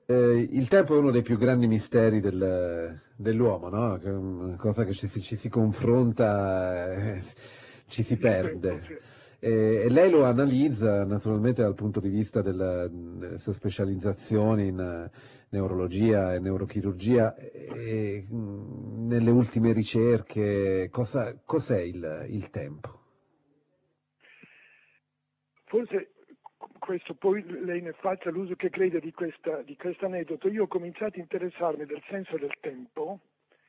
Il tempo è uno dei più grandi misteri dell'uomo, no? Che è una cosa che ci si confronta, ci si Rispetto, perde. cioè, E lei lo analizza naturalmente dal punto di vista delle sue specializzazioni in neurologia e neurochirurgia e nelle ultime ricerche, cos'è il tempo? forse questo poi lei ne faccia l'uso che crede di questo aneddoto. Io ho cominciato a interessarmi del senso del tempo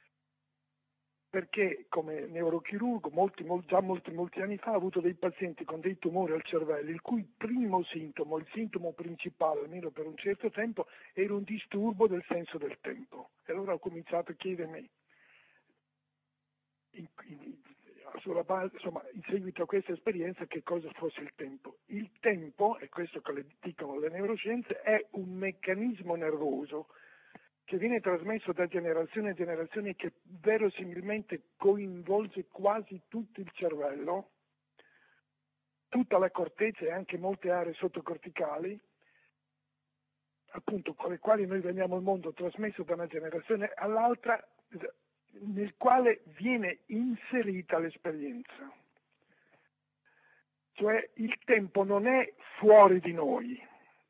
perché come neurochirurgo già molti anni fa ho avuto dei pazienti con dei tumori al cervello il cui primo sintomo, il sintomo principale, almeno per un certo tempo, era un disturbo del senso del tempo. E allora ho cominciato a chiedermi in- sulla base, insomma, in seguito a questa esperienza che cosa fosse il tempo. Il tempo, e questo che le dicono le neuroscienze, è un meccanismo nervoso che viene trasmesso da generazione in generazione che verosimilmente coinvolge quasi tutto il cervello, tutta la corteccia e anche molte aree sottocorticali, appunto con le quali noi veniamo al mondo, trasmesso da una generazione all'altra, nel quale viene inserita l'esperienza. Cioè il tempo non è fuori di noi.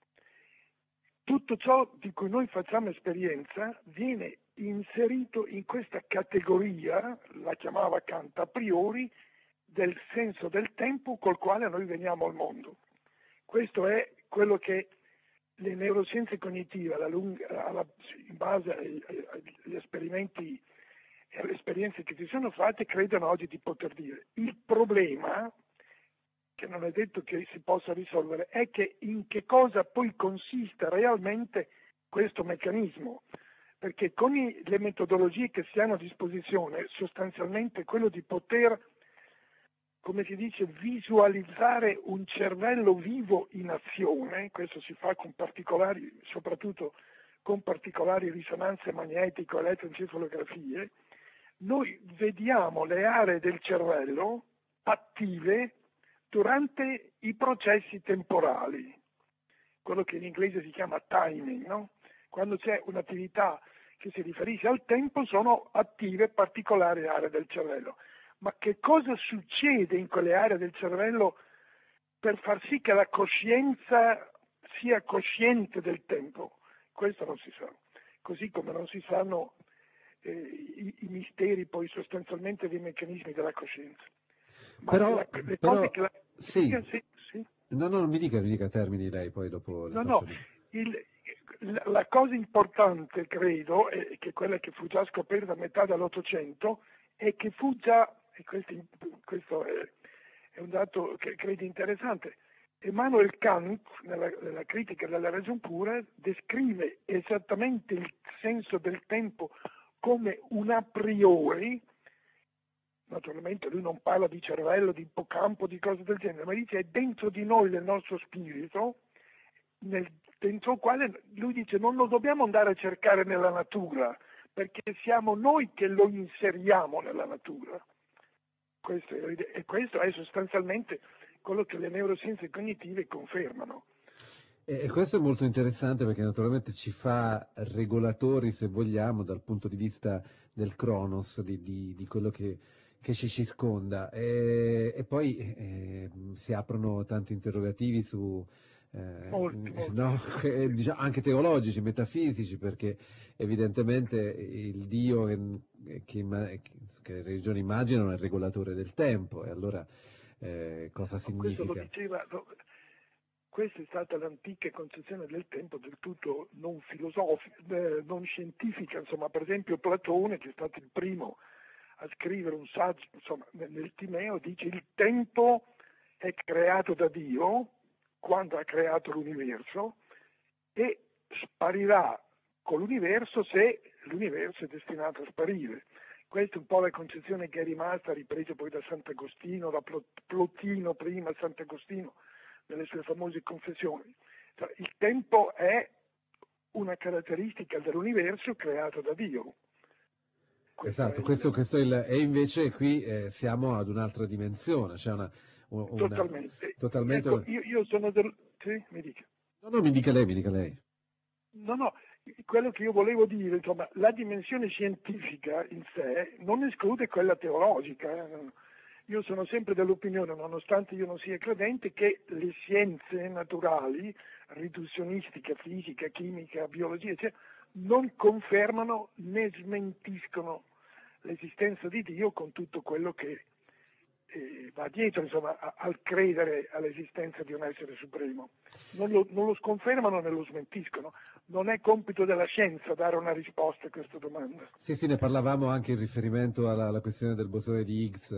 Tutto ciò di cui noi facciamo esperienza viene inserito in questa categoria, la chiamava Kant a priori, del senso del tempo col quale noi veniamo al mondo. Questo è quello che le neuroscienze cognitive, in base agli esperimenti e alle esperienze che si sono fatte, credono oggi di poter dire. Il problema, che non è detto che si possa risolvere, è che in che cosa poi consiste realmente questo meccanismo. Perché con le metodologie che si hanno a disposizione, sostanzialmente quello di poter, come si dice, visualizzare un cervello vivo in azione, questo si fa con particolari, soprattutto con particolari risonanze magnetico-elettroencefalografie, noi vediamo le aree del cervello attive durante i processi temporali, quello che in inglese si chiama timing, no? Quando c'è un'attività che si riferisce al tempo sono attive particolari aree del cervello. Ma che cosa succede in quelle aree del cervello per far sì che la coscienza sia cosciente del tempo? Questo non si sa. Così come non si sanno i misteri poi sostanzialmente dei meccanismi della coscienza. Ma Però, le cose però, che mi sì, dica, sì, sì. no, no, mi dica, termini lei, poi dopo le No, no, faccio dire. il- la cosa importante, credo, e che è quella che fu già scoperta a metà dell'Ottocento, è che fu già, e questo è un dato che credo interessante, Immanuel Kant, nella critica della ragion pura, descrive esattamente il senso del tempo come un a priori. Naturalmente lui non parla di cervello, di ippocampo, di cose del genere, ma dice è dentro di noi, nel nostro spirito, dentro il quale lui dice non lo dobbiamo andare a cercare nella natura, perché siamo noi che lo inseriamo nella natura. E questo è sostanzialmente quello che le neuroscienze cognitive confermano. E questo è molto interessante perché naturalmente ci fa regolatori, se vogliamo, dal punto di vista del Cronos, di quello che ci circonda. E poi si aprono tanti interrogativi su, Molti, molti, no, sì, sì. diciamo, anche teologici, metafisici, perché evidentemente il Dio che le religioni immaginano è il regolatore del tempo, e allora cosa Ma questo lo significa? diceva, questa è stata l'antica concezione del tempo del tutto non filosofica, non scientifica, insomma, per esempio Platone, che è stato il primo a scrivere un saggio, insomma, nel Timeo, dice il tempo è creato da Dio quando ha creato l'universo e sparirà con l'universo se l'universo è destinato a sparire. Questa è un po' la concezione che è rimasta, ripresa poi da Sant'Agostino, da Plotino prima, Sant'Agostino, nelle sue famose confessioni. Cioè, il tempo è una caratteristica dell'universo creato da Dio. Questo è Esatto, il... e invece qui siamo ad un'altra dimensione, c'è Totalmente. totalmente... Ecco, io sono del... Sì, mi dica. No, no, mi dica lei. No, no, quello che io volevo dire, insomma, la dimensione scientifica in sé non esclude quella teologica. Io sono sempre dell'opinione, nonostante io non sia credente, che le scienze naturali, riduzionistica, fisica, chimica, biologia, eccetera, non confermano né smentiscono l'esistenza di Dio con tutto quello che va dietro, insomma, al credere all'esistenza di un essere supremo. Non lo sconfermano né lo smentiscono. Non è compito della scienza dare una risposta a questa domanda. Sì, sì, ne parlavamo anche in riferimento alla questione del bosone di Higgs,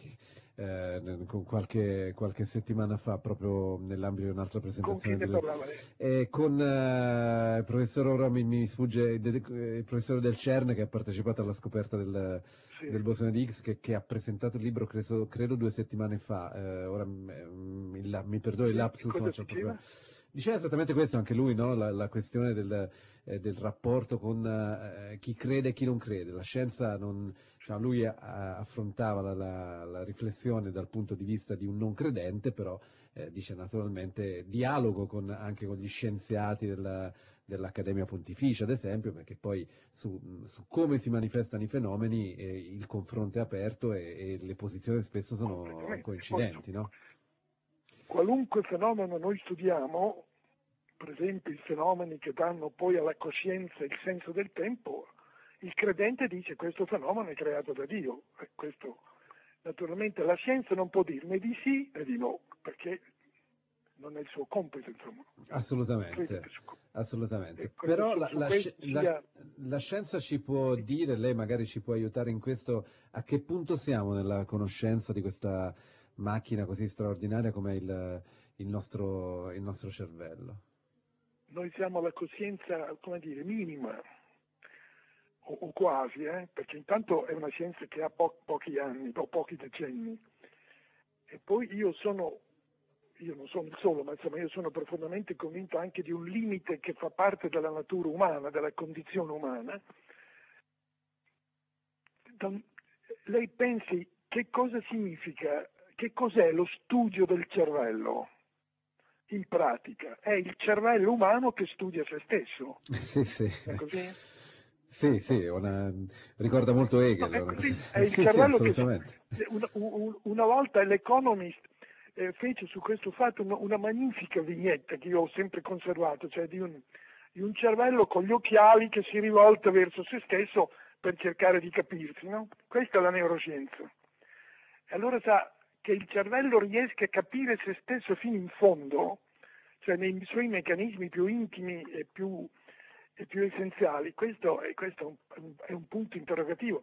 con qualche settimana fa, proprio nell'ambito di un'altra Con chi presentazione ne parlava lei? con il professore, ora mi sfugge, il professore del CERN che ha partecipato alla scoperta Sì. del bosone di Higgs, che ha presentato il libro, credo 2 settimane fa. Ora mi perdono il Sì, e lapsus, ma cosa c'è proprio... diceva? Diceva esattamente questo anche lui, no? La questione del rapporto con chi crede e chi non crede. La scienza non, diciamo, lui affrontava la riflessione dal punto di vista di un non credente, però dice naturalmente dialogo anche con gli scienziati dell'Accademia Pontificia, ad esempio, perché poi su come si manifestano i fenomeni il confronto è aperto e le posizioni spesso sono Completamente. E poi coincidenti, no? qualunque fenomeno noi studiamo, per esempio i fenomeni che danno poi alla coscienza il senso del tempo, il credente dice questo fenomeno è creato da Dio. Questo, naturalmente la scienza non può dire né di sì né di no, perché non è il suo compito, insomma. Credo Assolutamente, che assolutamente. credo Però su questo sia... la scienza ci può dire, lei magari ci può aiutare in questo, a che punto siamo nella conoscenza di questa macchina così straordinaria come è il nostro cervello. Noi siamo alla coscienza, come dire, minima, o quasi, perché intanto è una scienza che ha pochi anni, o pochi decenni. E poi io non sono il solo, ma insomma io sono profondamente convinto anche di un limite che fa parte della natura umana, della condizione umana. Da- Lei pensi che cosa significa, che cos'è lo studio del cervello? In pratica, è il cervello umano che studia se stesso. Sì, sì. È così? Sì, sì, ricorda molto No, Hegel, è così, è il sì, sì, cervello che... assolutamente. Una volta l'Economist fece su questo fatto una magnifica vignetta che io ho sempre conservato, cioè di un cervello con gli occhiali che si rivolta verso se stesso per cercare di capirsi, no? Questa è la neuroscienza. E allora sa che il cervello riesca a capire se stesso fino in fondo, cioè nei suoi meccanismi più intimi e più essenziali. Questo è un punto interrogativo.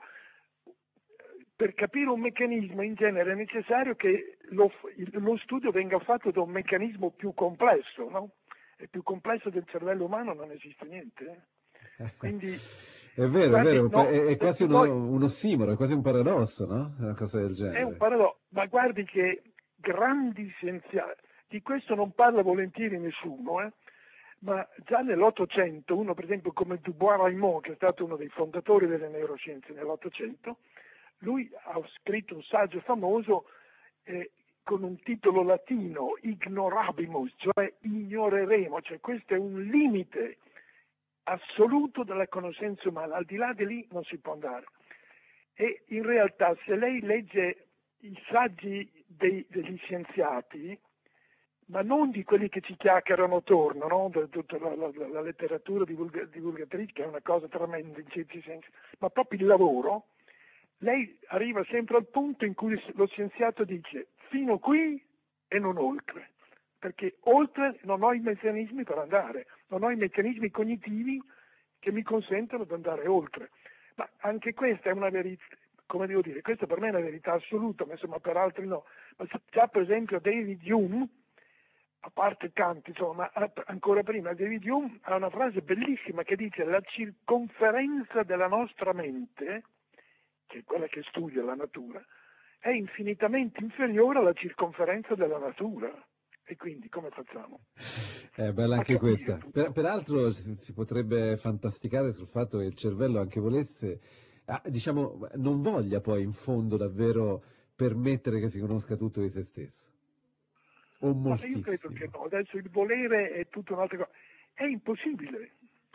Per capire un meccanismo in genere è necessario che lo studio venga fatto da un meccanismo più complesso, no? E più complesso del cervello umano non esiste niente. Quindi, È guardi, vero, no, è quasi e poi un ossimoro, è quasi un paradosso, no? Una cosa del è un genere. paradosso, ma guardi che grandi scienziati, di questo non parla volentieri nessuno, ma già nell'Ottocento, uno per esempio come Dubois-Reymond, che è stato uno dei fondatori delle neuroscienze nell'Ottocento, lui ha scritto un saggio famoso con un titolo latino, Ignorabimus, cioè ignoreremo, cioè questo è un limite assoluto della conoscenza umana, al di là di lì non si può andare. E in realtà se lei legge i saggi degli scienziati, ma non di quelli che ci chiacchierano attorno, no? Tutta la letteratura divulgatrice, che è una cosa tremenda in certi sensi, ma proprio il lavoro, lei arriva sempre al punto in cui lo scienziato dice fino qui e non oltre, perché oltre non ho i meccanismi per andare, non ho i meccanismi cognitivi che mi consentono di andare oltre. Ma anche questa è una verità, come devo dire, questa per me è una verità assoluta, ma insomma per altri no. Ma già per esempio David Hume, a parte tanti, insomma, ma ancora prima David Hume ha una frase bellissima che dice la circonferenza della nostra mente, che è quella che studia la natura, è infinitamente inferiore alla circonferenza della natura. E quindi come facciamo? È bella A anche capire questa. tutto. Peraltro si potrebbe fantasticare sul fatto che il cervello anche volesse, diciamo, non voglia poi in fondo davvero permettere che si conosca tutto di se stesso, o Ma io credo che moltissimo. no, adesso il volere è tutta un'altra cosa. È impossibile.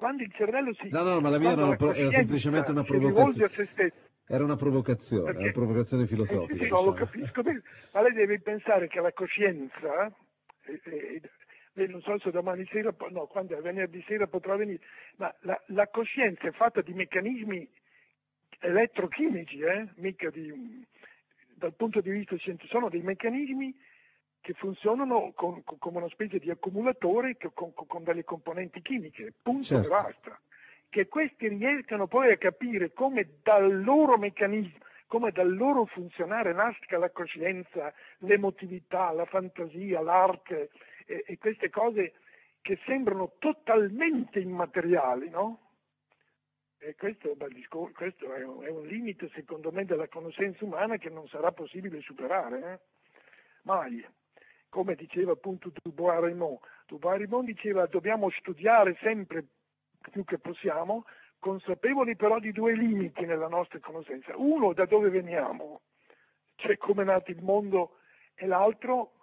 quando il cervello si... No, ma la mia quando la era semplicemente coscienza una si rivolge provocazione. a se stesso, Era una perché provocazione sì, filosofica, sì, no, lo diciamo. capisco bene, ma lei deve pensare che la coscienza, non so se domani sera, no, quando è venerdì sera potrà venire, ma la coscienza è fatta di meccanismi elettrochimici, mica dal punto di vista scientifico, sono dei meccanismi che funzionano come una specie di accumulatore con delle componenti chimiche, punto e Certo, basta. Che questi riescano poi a capire come dal loro meccanismo, come dal loro funzionare nasca la coscienza, l'emotività, la fantasia, l'arte e queste cose che sembrano totalmente immateriali, no? E questo è un limite, secondo me, della conoscenza umana che non sarà possibile superare, mai. Come diceva appunto Dubois-Reymond diceva dobbiamo studiare sempre più che possiamo, consapevoli però di due limiti nella nostra conoscenza. Uno, da dove veniamo, cioè come è nato il mondo, e l'altro,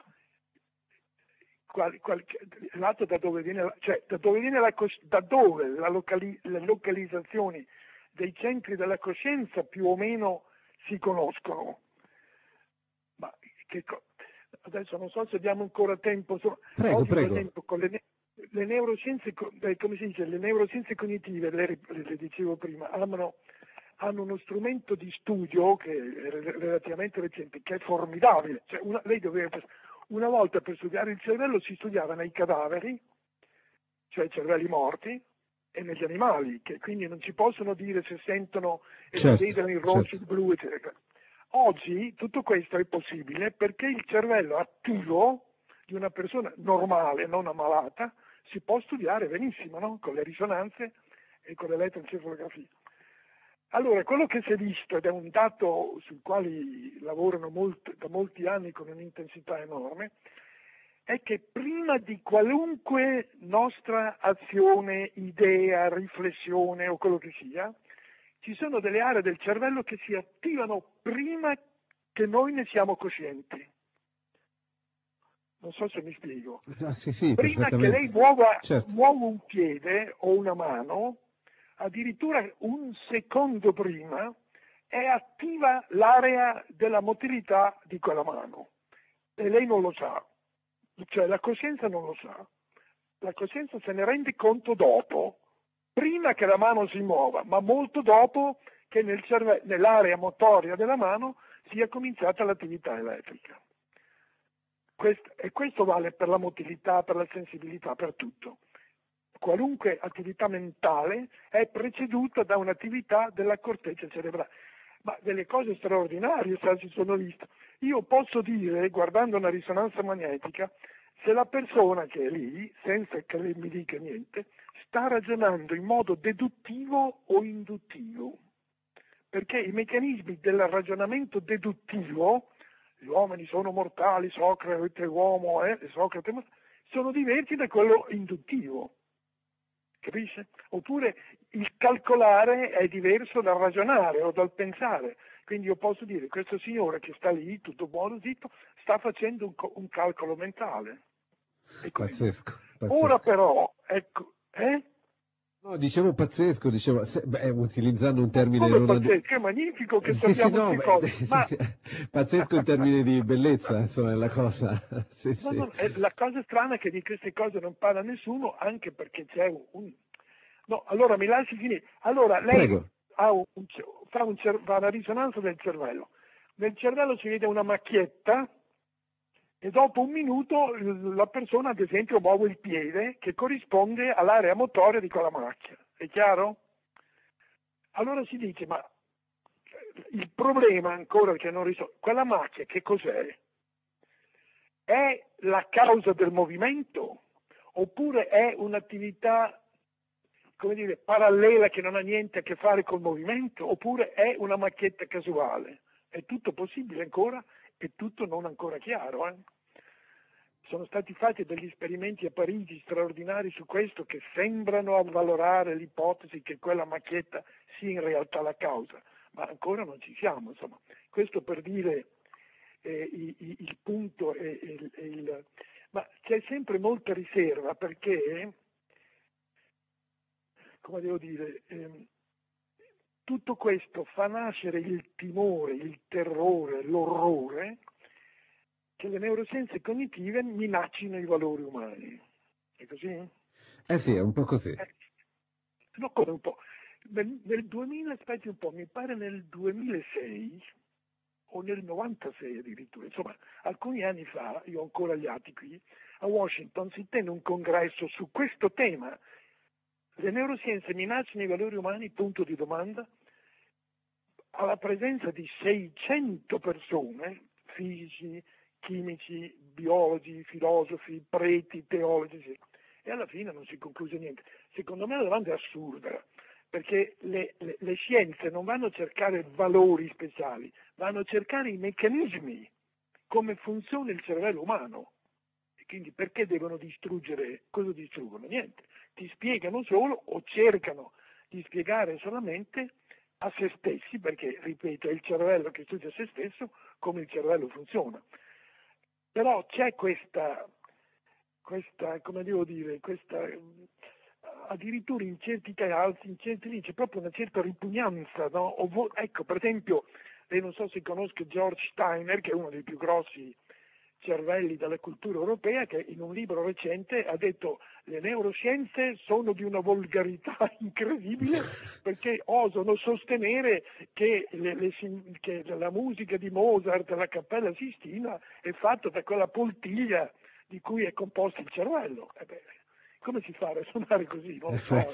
l'altro da dove viene, cioè da dove le localizzazioni dei centri della coscienza più o meno si conoscono. Ma adesso non so se abbiamo ancora tempo, prego, oggi per prego. esempio con le neuroscienze, come si dice, le neuroscienze cognitive, le dicevo prima, hanno uno strumento di studio che è relativamente recente, che è formidabile. Cioè una volta per studiare il cervello si studiavano i cadaveri, cioè i cervelli morti, e negli animali, che quindi non ci possono dire se sentono e si Certo, vedono il rosso, certo. il blu, eccetera. Oggi tutto questo è possibile perché il cervello attivo di una persona normale, non ammalata, si può studiare benissimo, no? Con le risonanze e con l'elettroencefalografia. Allora, quello che si è visto, ed è un dato sul quale lavorano da molti anni con un'intensità enorme, è che prima di qualunque nostra azione, idea, riflessione o quello che sia, ci sono delle aree del cervello che si attivano prima che noi ne siamo coscienti. Non so se mi spiego. Ah, sì, Prima che lei perfettamente. muova Certo, un piede o una mano, addirittura un secondo prima, è attiva l'area della motilità di quella mano e lei non lo sa, cioè la coscienza non lo sa, la coscienza se ne rende conto dopo, prima che la mano si muova, ma molto dopo che nell'area motoria della mano sia cominciata l'attività elettrica. E questo vale per la motilità, per la sensibilità, per tutto. Qualunque attività mentale è preceduta da un'attività della corteccia cerebrale. Ma delle cose straordinarie si sono viste. Io posso dire, guardando una risonanza magnetica, se la persona che è lì, senza che lei mi dica niente, sta ragionando in modo deduttivo o induttivo. Perché i meccanismi del ragionamento deduttivo, gli uomini sono mortali, Socrate è uomo, Socrate sono diversi da quello induttivo. Capisce? Oppure il calcolare è diverso dal ragionare o dal pensare. Quindi io posso dire, questo signore che sta lì, tutto buono, zitto, sta facendo un calcolo mentale. E così via. pazzesco, Ora pazzesco. però, ecco, No, dicevo pazzesco, utilizzando un ma termine come non pazzesco, è magnifico che sì, sappiamo no, queste cose, sì, ma sì, pazzesco in termini di bellezza, insomma, è la cosa. Sì, no, sì. no, la cosa strana è che di queste cose non parla nessuno, anche perché c'è un... No, allora mi lasci finire. Allora, lei Prego. fa una risonanza del cervello. Nel cervello si vede una macchietta e dopo un minuto la persona, ad esempio, muove il piede che corrisponde all'area motoria di quella macchia. È chiaro? Allora si dice, ma il problema ancora che non risolve, quella macchia che cos'è? È la causa del movimento oppure è un'attività, come dire, parallela che non ha niente a che fare col movimento oppure è una macchietta casuale? È tutto possibile ancora, è tutto non ancora chiaro. Sono stati fatti degli esperimenti a Parigi straordinari su questo che sembrano avvalorare l'ipotesi che quella macchietta sia in realtà la causa, ma ancora non ci siamo, insomma. Questo per dire il punto ma c'è sempre molta riserva perché come devo dire, tutto questo fa nascere il timore, il terrore, l'orrore che le neuroscienze cognitive minaccino i valori umani. È così? Eh sì, è un po' così. No, come un po'. Nel 2000, aspetti un po', mi pare nel 2006 o nel 96 addirittura, insomma, alcuni anni fa, io ho ancora gli atti qui, a Washington si tenne un congresso su questo tema. Le neuroscienze minacciano i valori umani, punto di domanda, alla presenza di 600 persone, fisici, chimici, biologi, filosofi, preti, teologi, sì. E alla fine non si concluse niente. Secondo me la domanda è assurda, perché le scienze non vanno a cercare valori speciali, vanno a cercare i meccanismi, come funziona il cervello umano. E quindi perché devono distruggere? Cosa distruggono? Niente. Ti spiegano solo o cercano di spiegare solamente a se stessi, perché, ripeto, è il cervello che studia se stesso, come il cervello funziona. Però c'è questa come devo dire, addirittura in certi casi, in certi lì c'è proprio una certa ripugnanza, no? Ecco, per esempio, lei non so se conosca George Steiner, che è uno dei più grossi cervelli della cultura europea, che in un libro recente ha detto: le neuroscienze sono di una volgarità incredibile, perché osano sostenere che, che la musica di Mozart, la Cappella Sistina, è fatta da quella poltiglia di cui è composto il cervello. Come si fa a ragionare così? Non lo so.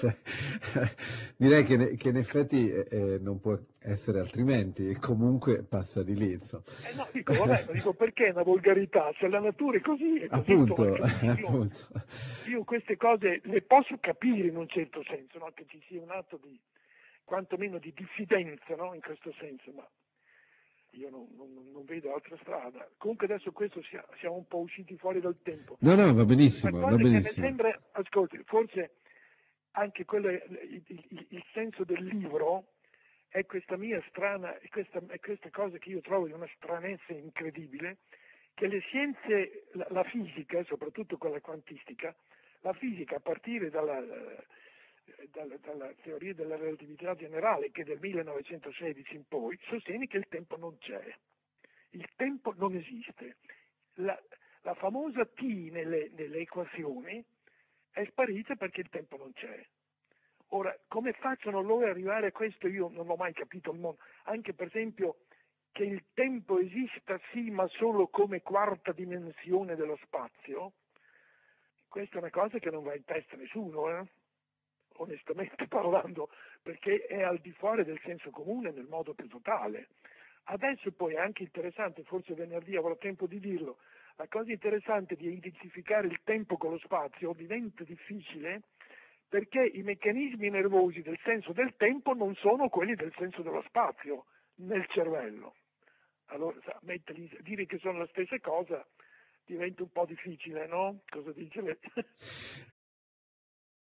Direi che in effetti non può essere altrimenti, e comunque passa di lì, insomma. No, dico, vabbè, ma dico, perché è una volgarità? Se la natura è così, insomma, Appunto, capisci? appunto. Io queste cose le posso capire in un certo senso, no? Che ci sia un atto di, quantomeno di diffidenza, no? In questo senso, ma io non vedo altra strada. Comunque adesso questo siamo un po' usciti fuori dal tempo. No, no, va La benissimo, va cosa che mi benissimo. sembra, ascolti, forse anche quello, il senso del libro è questa mia strana, è questa cosa che io trovo di una stranezza incredibile, che le scienze, la fisica, soprattutto quella quantistica, la fisica a partire dalla teoria della relatività generale, che è del 1916 in poi, sostiene che il tempo non c'è. Il tempo non esiste. La famosa T nelle equazioni è sparita perché il tempo non c'è. Ora, come facciano loro ad arrivare a questo? Io non ho mai capito il mondo. Anche per esempio che il tempo esista sì, ma solo come quarta dimensione dello spazio, questa è una cosa che non va in testa a nessuno, onestamente parlando, perché è al di fuori del senso comune nel modo più totale. Adesso poi è anche interessante, forse venerdì avrò tempo di dirlo, la cosa interessante di identificare il tempo con lo spazio diventa difficile perché i meccanismi nervosi del senso del tempo non sono quelli del senso dello spazio nel cervello. Allora, dire che sono la stessa cosa diventa un po' difficile, no? Cosa dice lei?